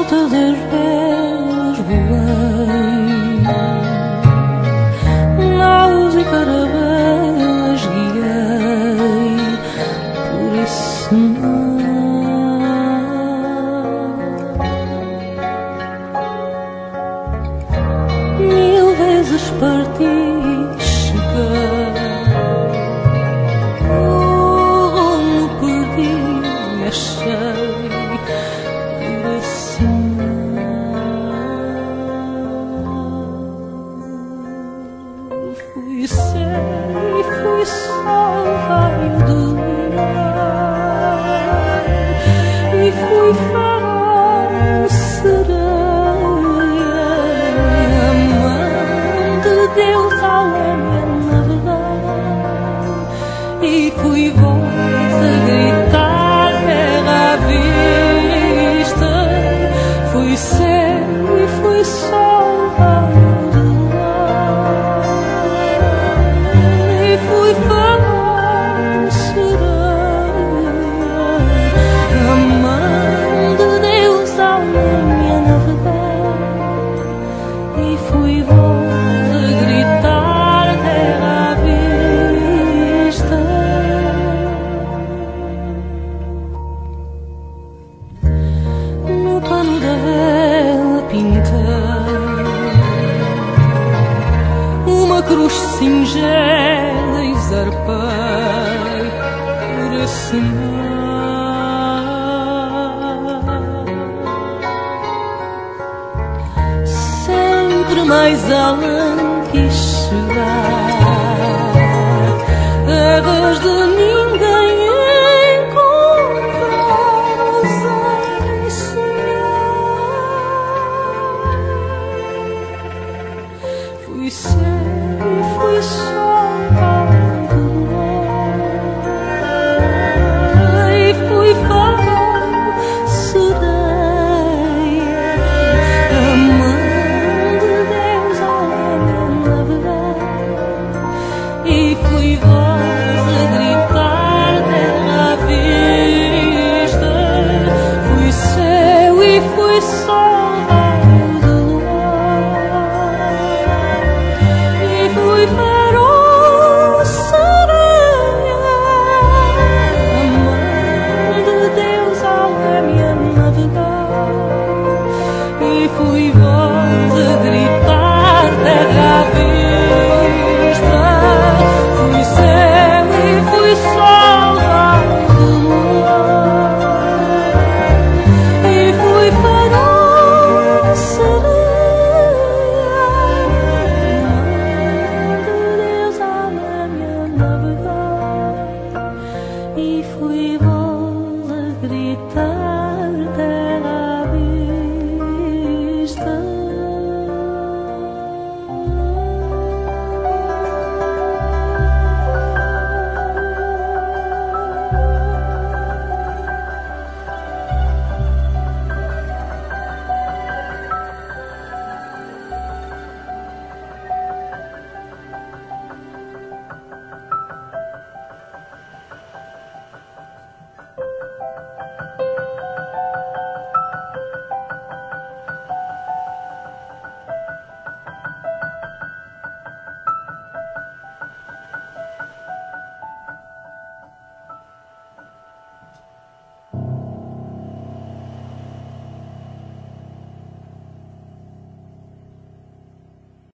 das velas volei, naus e caravelas guiei por esse mar. Mil vezes parti e cheguei, o rumo perdi e achei por esse mar. Fui céu e fui sol, raio do luar, e fui farol, sereia, amante de Deus ao homem navegar, e fui voz a gritar terra à vista. Fui céu e fui sol, raio do luar, e fui farol, sereia, amante de Deus ao homem a navegar, e fui voz a gritar terra à vista. No pano da vela pintei uma cruz singela e zarpei por esse mar. Sempre mais além quis chegar, terras de mim